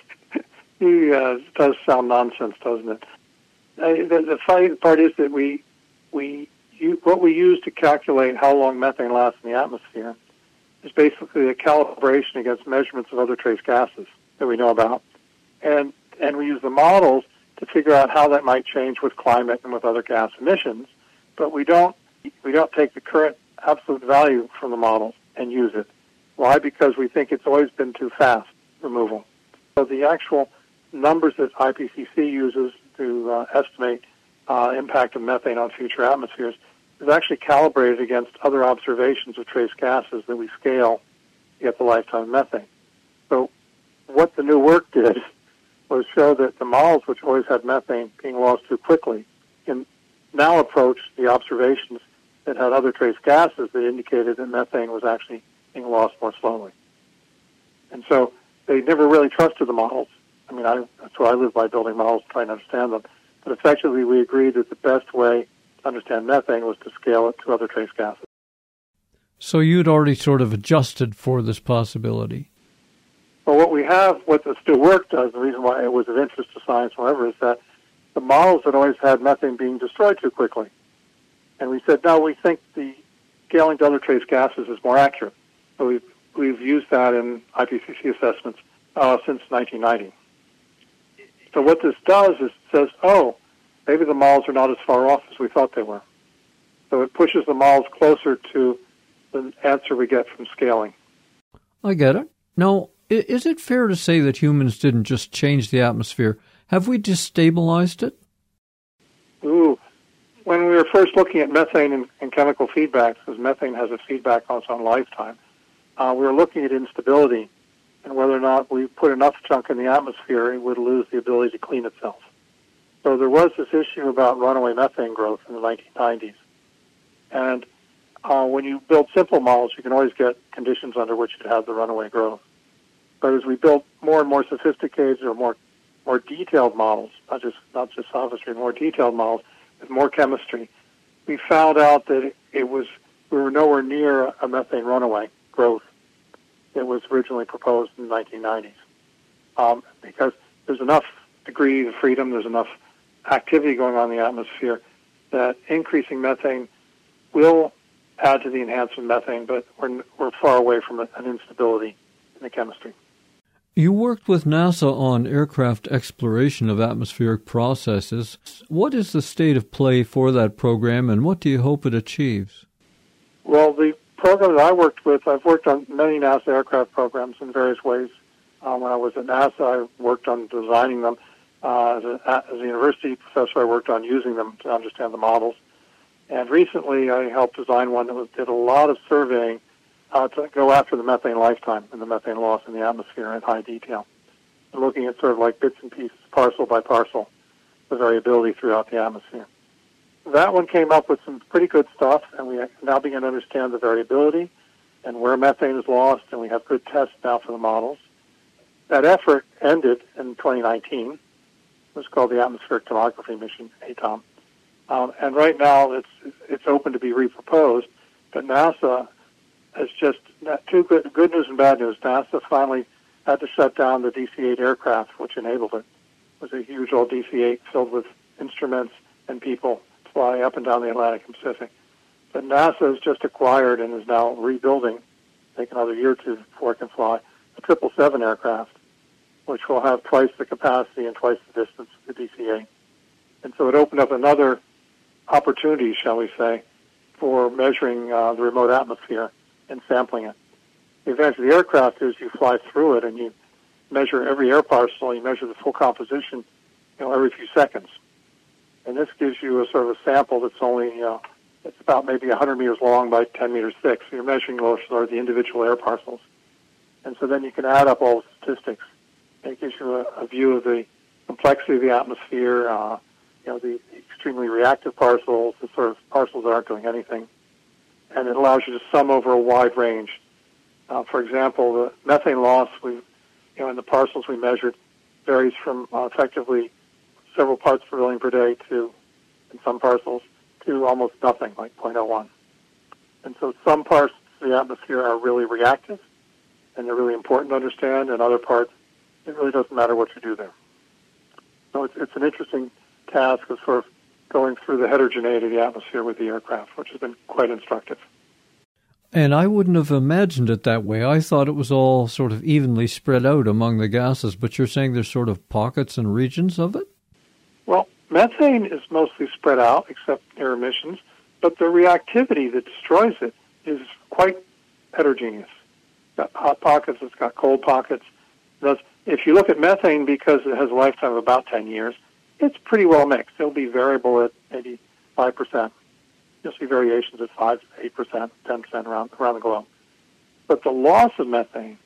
It does sound nonsense, doesn't it? The funny part is that what we use to calculate how long methane lasts in the atmosphere is basically a calibration against measurements of other trace gases that we know about, and we use the models to figure out how that might change with climate and with other gas emissions. But we don't take the current absolute value from the models and use it. Why? Because we think it's always been too fast removal. So the actual numbers that IPCC uses to estimate impact of methane on future atmospheres is actually calibrated against other observations of trace gases that we scale to get the lifetime of methane. So what the new work did was show that the models, which always had methane being lost too quickly, can now approach the observations that had other trace gases that indicated that methane was actually being lost more slowly. And so they never really trusted the models. I mean, that's why I live by building models, trying to understand them. But effectively, we agreed that the best way to understand methane was to scale it to other trace gases. So you'd already sort of adjusted for this possibility. Well, what this new work does, the reason why it was of interest to science, however, is that the models had always had methane being destroyed too quickly. And we said, no, we think the scaling to other trace gases is more accurate. So we've used that in IPCC assessments since 1990. So what this does is says, oh, maybe the models are not as far off as we thought they were. So it pushes the models closer to the answer we get from scaling. I get it. Now, is it fair to say that humans didn't just change the atmosphere? Have we destabilized it? Ooh. When we were first looking at methane and chemical feedbacks, because methane has a feedback on its own lifetime, we were looking at instability and whether or not we put enough junk in the atmosphere, it would lose the ability to clean itself. So there was this issue about runaway methane growth in the 1990s. And when you build simple models, you can always get conditions under which you'd have the runaway growth. But as we built more and more sophisticated or more detailed models, not just sophistry, more detailed models with more chemistry, we found out that we were nowhere near a methane runaway growth that was originally proposed in the 1990s. Because there's enough degree of freedom, there's enough activity going on in the atmosphere that increasing methane will add to the enhancement of methane, but we're far away from an instability in the chemistry. You worked with NASA on aircraft exploration of atmospheric processes. What is the state of play for that program, and what do you hope it achieves? Well, the program that I worked with, I've worked on many NASA aircraft programs in various ways. When I was at NASA, I worked on designing them. As a university professor, I worked on using them to understand the models. And recently, I helped design one that did a lot of surveying to go after the methane lifetime and the methane loss in the atmosphere in high detail. And looking at sort of like bits and pieces, parcel by parcel, the variability throughout the atmosphere. That one came up with some pretty good stuff, and we now begin to understand the variability and where methane is lost, and we have good tests now for the models. That effort ended in 2019. It was called the Atmospheric Tomography Mission, ATOM. And right now it's open to be reproposed, but NASA has just two good news and bad news. NASA finally had to shut down the DC-8 aircraft, which enabled it. It was a huge old DC-8 filled with instruments and people to fly up and down the Atlantic and Pacific. But NASA has just acquired and is now rebuilding, take another year or two before it can fly, a 777 aircraft, which will have twice the capacity and twice the distance of the DC-8. And so it opened up another opportunity, shall we say, for measuring the remote atmosphere and sampling it. The advantage of the aircraft is you fly through it and you measure every air parcel, you measure the full composition, every few seconds. And this gives you a sort of a sample that's only, it's about maybe 100 meters long by 10 meters thick. So you're measuring those sort of the individual air parcels. And so then you can add up all the statistics. And it gives you a view of the complexity of the atmosphere, the extremely reactive parcels, the sort of parcels that aren't doing anything. And it allows you to sum over a wide range. For example, the methane loss in the parcels we measured varies from effectively several parts per billion per day to, in some parcels, to almost nothing, like 0.01. And so some parts of the atmosphere are really reactive, and they're really important to understand, and other parts, it really doesn't matter what you do there. So it's an interesting task of sort of going through the heterogeneity of the atmosphere with the aircraft, which has been quite instructive. And I wouldn't have imagined it that way. I thought it was all sort of evenly spread out among the gases, but you're saying there's sort of pockets and regions of it? Well, methane is mostly spread out, except near emissions, but the reactivity that destroys it is quite heterogeneous. It's got hot pockets, it's got cold pockets. Thus, if you look at methane, because it has a lifetime of about 10 years, it's pretty well mixed. It'll be variable at maybe 5%. You'll see variations at 5%, 8%, 10% around the globe. But the loss of methane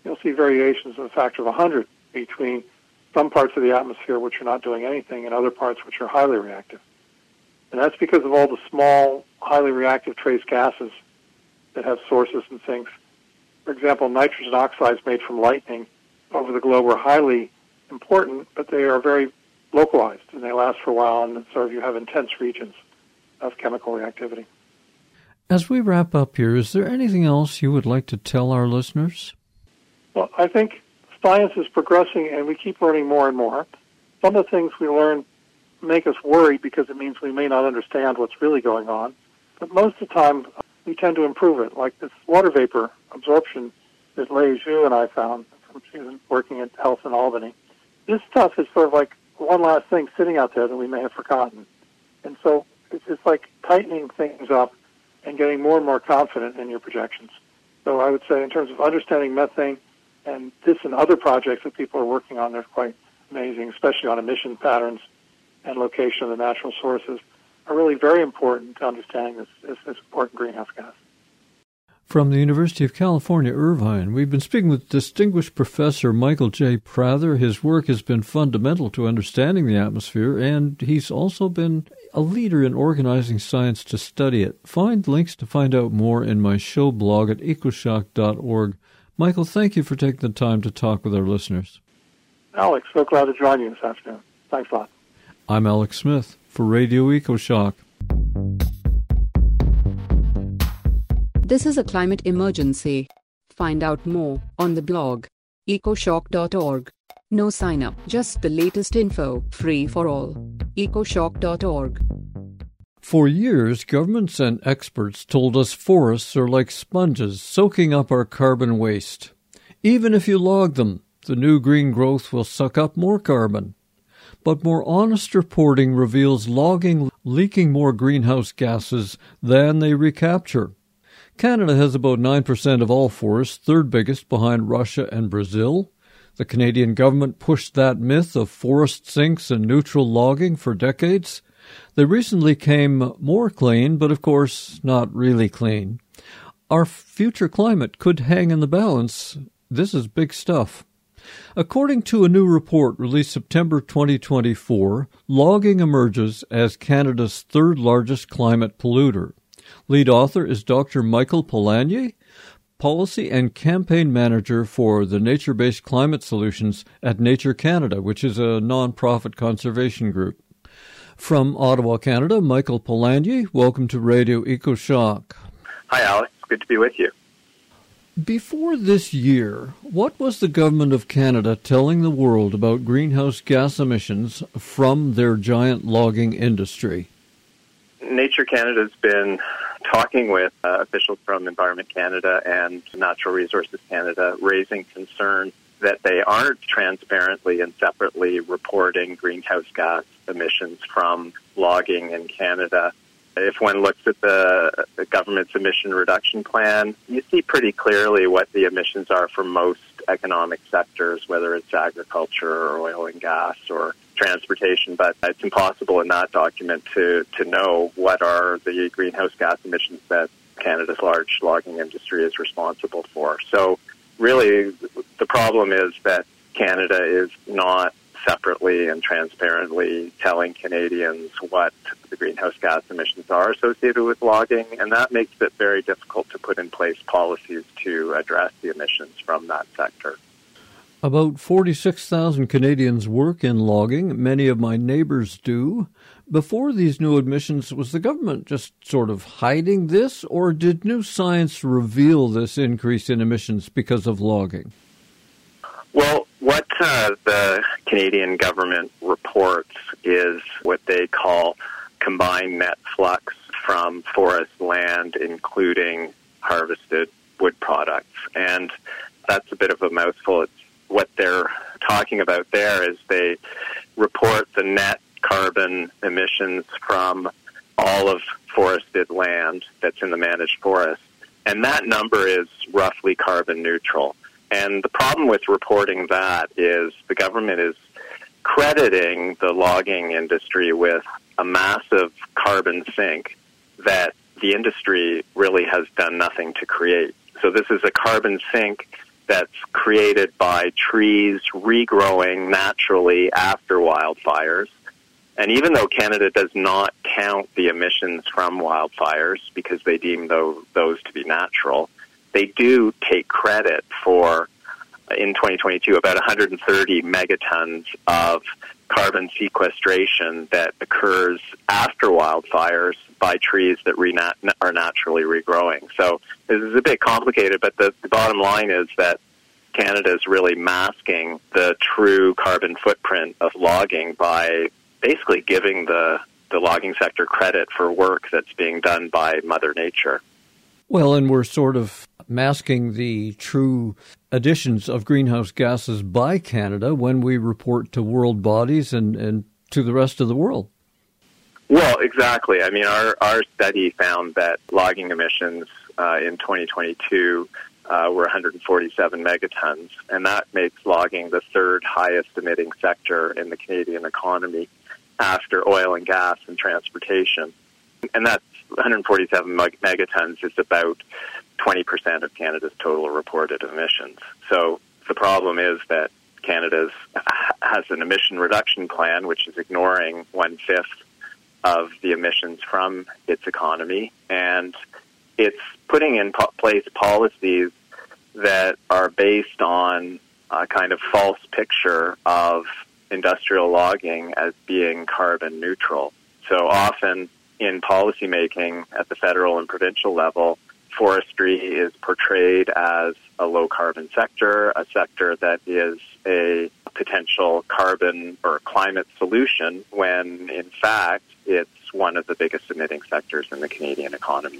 you'll see variations of a factor of 100 between some parts of the atmosphere which are not doing anything and other parts which are highly reactive. And that's because of all the small, highly reactive trace gases that have sources and sinks. For example, nitrogen oxides made from lightning over the globe are highly important, but they are very localized, and they last for a while, and sort of you have intense regions of chemical reactivity. As we wrap up here, is there anything else you would like to tell our listeners? Well, I think science is progressing, and we keep learning more and more. Some of the things we learn make us worried because it means we may not understand what's really going on, but most of the time we tend to improve it, like this water vapor absorption that Lei Zhu and I found from she was working at Health in Albany. This stuff is sort of like one last thing sitting out there that we may have forgotten. And so it's like tightening things up and getting more and more confident in your projections. So I would say in terms of understanding methane, and this and other projects that people are working on, they're quite amazing, especially on emission patterns and location of the natural sources, are really very important to understanding this important greenhouse gas. From the University of California, Irvine, we've been speaking with distinguished Professor Michael J. Prather. His work has been fundamental to understanding the atmosphere, and he's also been a leader in organizing science to study it. Find links to find out more in my show blog at ecoshock.org. Michael, thank you for taking the time to talk with our listeners. Alex, so glad to join you this afternoon. Thanks a lot. I'm Alex Smith for Radio EcoShock. This is a climate emergency. Find out more on the blog, ecoshock.org. No sign up, just the latest info, free for all. ecoshock.org. For years, governments and experts told us forests are like sponges soaking up our carbon waste. Even if you log them, the new green growth will suck up more carbon. But more honest reporting reveals logging leaking more greenhouse gases than they recapture. Canada has about 9% of all forests, third biggest behind Russia and Brazil. The Canadian government pushed that myth of forest sinks and neutral logging for decades. They recently came more clean, but of course not really clean. Our future climate could hang in the balance. This is big stuff. According to a new report released September 2024, logging emerges as Canada's third largest climate polluter. Lead author is Dr. Michael Polanyi, Policy and Campaign Manager for the Nature-Based Climate Solutions at Nature Canada, which is a non-profit conservation group. From Ottawa, Canada, Michael Polanyi, welcome to Radio EcoShock. Hi, Alex. Good to be with you. Before this year, what was the Government of Canada telling the world about greenhouse gas emissions from their giant logging industry? Nature Canada's been talking with officials from Environment Canada and Natural Resources Canada, raising concern that they aren't transparently and separately reporting greenhouse gas emissions from logging in Canada. If one looks at the government's emission reduction plan, you see pretty clearly what the emissions are for most economic sectors, whether it's agriculture or oil and gas or transportation, but it's impossible in that document to know what are the greenhouse gas emissions that Canada's large logging industry is responsible for. So really, the problem is that Canada is not separately and transparently telling Canadians what the greenhouse gas emissions are associated with logging, and that makes it very difficult to put in place policies to address the emissions from that sector. About 46,000 Canadians work in logging. Many of my neighbors do. Before these new emissions, was the government just sort of hiding this, or did new science reveal this increase in emissions because of logging? Well, what the Canadian government reports is what they call combined net flux from forest land, including harvested wood products. And that's a bit of a mouthful. What they're talking about there is they report the net carbon emissions from all of forested land that's in the managed forest. And that number is roughly carbon neutral. And the problem with reporting that is the government is crediting the logging industry with a massive carbon sink that the industry really has done nothing to create. So this is a carbon sink that's created by trees regrowing naturally after wildfires. And even though Canada does not count the emissions from wildfires because they deem those to be natural, they do take credit for, in 2022, about 130 megatons of carbon sequestration that occurs after wildfires by trees that are naturally regrowing. So this is a bit complicated, but the bottom line is that Canada is really masking the true carbon footprint of logging by basically giving the logging sector credit for work that's being done by Mother Nature. Well, and we're sort of masking the true additions of greenhouse gases by Canada when we report to world bodies and to the rest of the world. Well, exactly. I mean, our study found that logging emissions in 2022 were 147 megatons, and that makes logging the third highest emitting sector in the Canadian economy after oil and gas and transportation. And that's 147 megatons is about 20% of Canada's total reported emissions. So the problem is that Canada has an emission reduction plan, which is ignoring 1/5 of the emissions from its economy, and it's putting in place policies that are based on a kind of false picture of industrial logging as being carbon neutral. So often in policymaking at the federal and provincial level, forestry is portrayed as a low-carbon sector, a sector that is a potential carbon or climate solution, when in fact it's one of the biggest emitting sectors in the Canadian economy.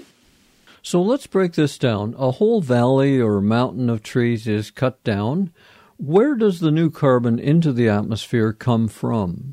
So let's break this down. A whole valley or mountain of trees is cut down. Where does the new carbon into the atmosphere come from?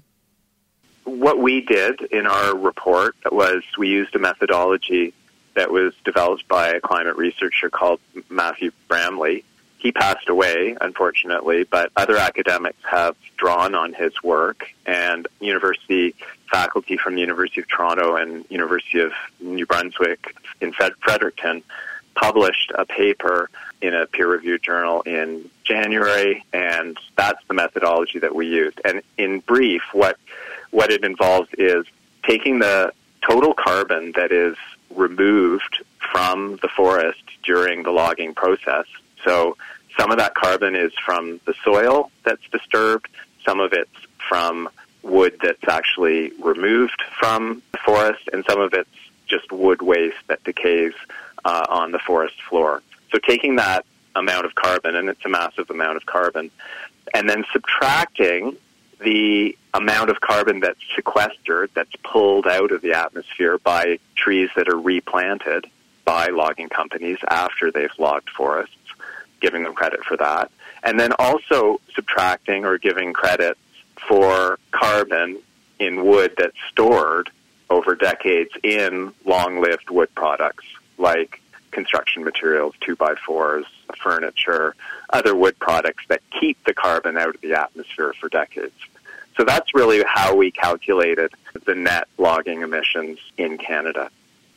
What we did in our report was we used a methodology that was developed by a climate researcher called Matthew Bramley. He passed away, unfortunately, but other academics have drawn on his work, and university faculty from the University of Toronto and University of New Brunswick in Fredericton published a paper in a peer-reviewed journal in January, and that's the methodology that we used. And in brief, what it involves is taking the total carbon that is removed from the forest during the logging process. So some of that carbon is from the soil that's disturbed, some of it's from wood that's actually removed from the forest, and some of it's just wood waste that decays on the forest floor. So taking that amount of carbon, and it's a massive amount of carbon, and then subtracting the amount of carbon that's sequestered, that's pulled out of the atmosphere by trees that are replanted by logging companies after they've logged forests, giving them credit for that, and then also subtracting or giving credit for carbon in wood that's stored over decades in long-lived wood products like construction materials, 2x4s, furniture, other wood products that keep the carbon out of the atmosphere for decades. So that's really how we calculated the net logging emissions in Canada.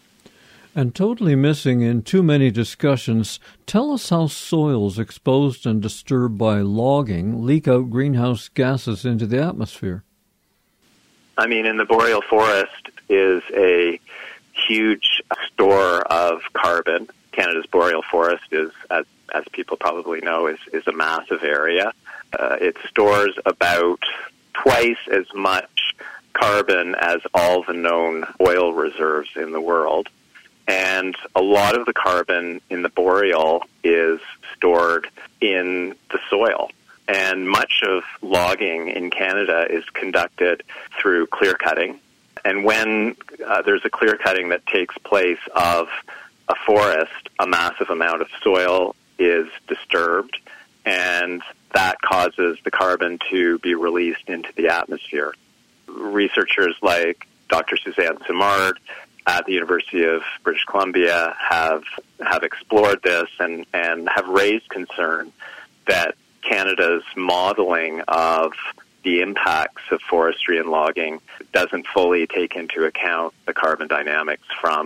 And totally missing in too many discussions, tell us how soils exposed and disturbed by logging leak out greenhouse gases into the atmosphere. I mean, in the boreal forest is a huge store of carbon. Canada's boreal forest is, as people probably know, is a massive area. It stores about twice as much carbon as all the known oil reserves in the world. And a lot of the carbon in the boreal is stored in the soil. And much of logging in Canada is conducted through clear cutting. And when there's a clear cutting that takes place of a forest, a massive amount of soil is disturbed, and that causes the carbon to be released into the atmosphere. Researchers like Dr. Suzanne Simard at the University of British Columbia have explored this and have raised concern that Canada's modeling of the impacts of forestry and logging doesn't fully take into account the carbon dynamics from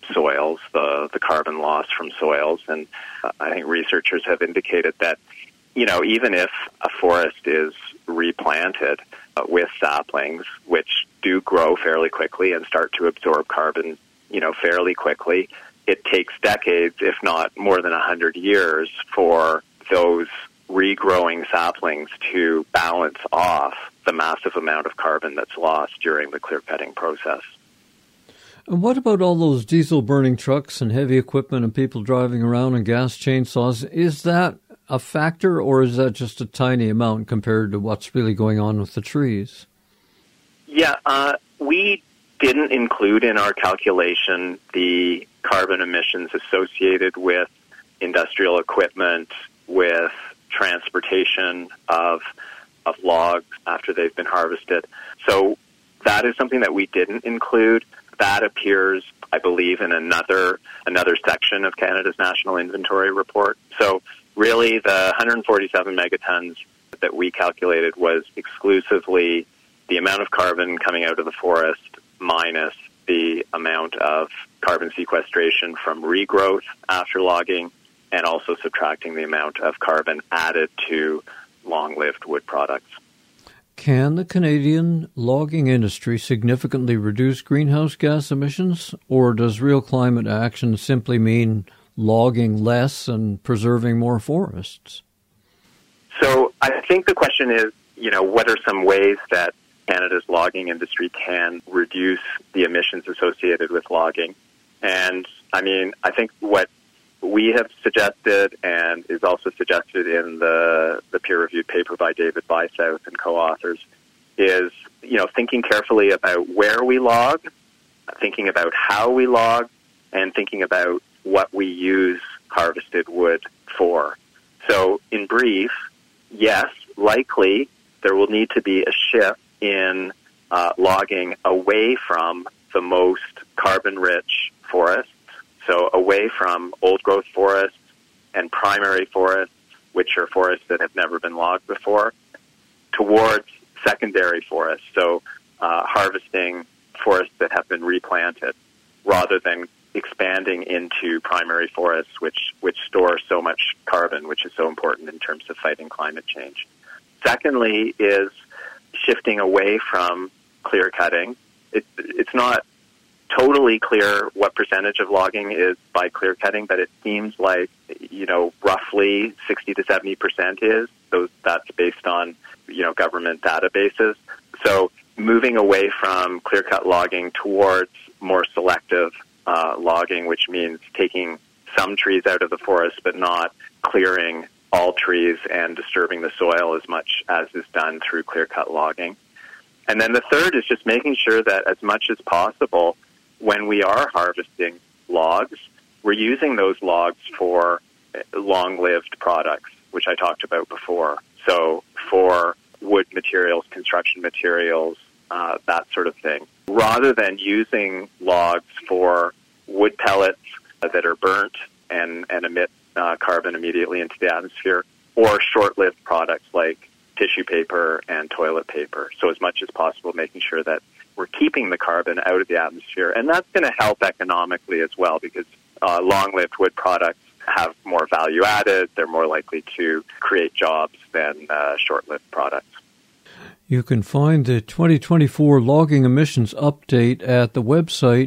soils, the carbon loss from soils. And I think researchers have indicated that, even if a forest is replanted with saplings, which do grow fairly quickly and start to absorb carbon, fairly quickly, it takes decades, if not more than 100 years, for those regrowing saplings to balance off the massive amount of carbon that's lost during the clear-cutting process. And what about all those diesel-burning trucks and heavy equipment and people driving around in gas chainsaws? Is that a factor, or is that just a tiny amount compared to what's really going on with the trees? Yeah, we didn't include in our calculation the carbon emissions associated with industrial equipment, with transportation of logs after they've been harvested. So that is something that we didn't include. That appears, I believe, in another section of Canada's National Inventory Report. So really the 147 megatons that we calculated was exclusively the amount of carbon coming out of the forest minus the amount of carbon sequestration from regrowth after logging, and also subtracting the amount of carbon added to long-lived wood products. Can the Canadian logging industry significantly reduce greenhouse gas emissions, or does real climate action simply mean logging less and preserving more forests? So I think the question is, what are some ways that Canada's logging industry can reduce the emissions associated with logging? And I think what we have suggested, and is also suggested in the peer-reviewed paper by David Weisouth and co-authors, is thinking carefully about where we log, thinking about how we log, and thinking about what we use harvested wood for. So in brief, yes, likely there will need to be a shift in logging away from the most carbon-rich forests, so away from old-growth forests and primary forests, which are forests that have never been logged before, towards secondary forests, so harvesting forests that have been replanted, rather than expanding into primary forests, which store so much carbon, which is so important in terms of fighting climate change. Secondly is shifting away from clear cutting. It's not totally clear what percentage of logging is by clear cutting, but it seems like, roughly 60 to 70% is. So that's based on, government databases. So moving away from clear cut logging towards more selective logging, which means taking some trees out of the forest, but not clearing all trees and disturbing the soil as much as is done through clear cut logging. And then the third is just making sure that as much as possible, when we are harvesting logs, we're using those logs for long-lived products, which I talked about before. So for wood materials, construction materials, that sort of thing, rather than using logs for wood pellets that are burnt and emit carbon immediately into the atmosphere, or short-lived products like tissue paper and toilet paper. So as much as possible, making sure that we're keeping the carbon out of the atmosphere. And that's going to help economically as well, because long-lived wood products have more value added. They're more likely to create jobs than short-lived products. You can find the 2024 logging emissions update at the website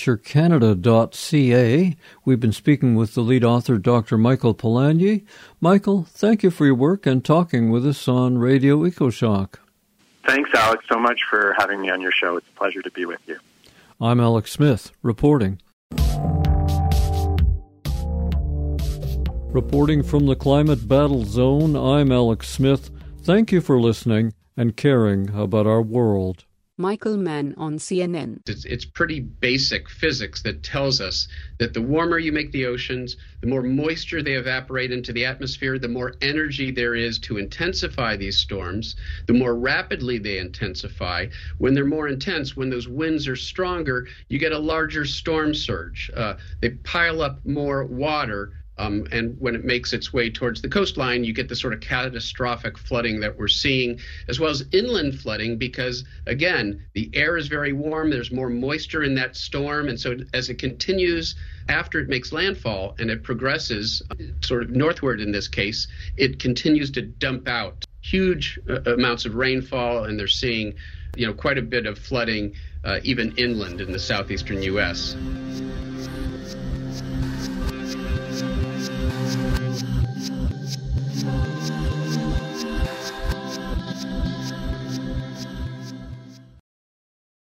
naturecanada.ca. We've been speaking with the lead author, Dr. Michael Polanyi. Michael, thank you for your work and talking with us on Radio EcoShock. Thanks, Alex, so much for having me on your show. It's a pleasure to be with you. I'm Alex Smith, reporting. Reporting from the Climate Battle Zone, I'm Alex Smith. Thank you for listening and caring about our world. Michael Mann on CNN. It's pretty basic physics that tells us that the warmer you make the oceans, the more moisture they evaporate into the atmosphere, the more energy there is to intensify these storms, the more rapidly they intensify. When they're more intense, when those winds are stronger, you get a larger storm surge. They pile up more water And when it makes its way towards the coastline, you get the sort of catastrophic flooding that we're seeing, as well as inland flooding, because, again, the air is very warm. There's more moisture in that storm. And so as it continues after it makes landfall and it progresses sort of northward in this case, it continues to dump out huge amounts of rainfall. And they're seeing, quite a bit of flooding even inland in the southeastern U.S.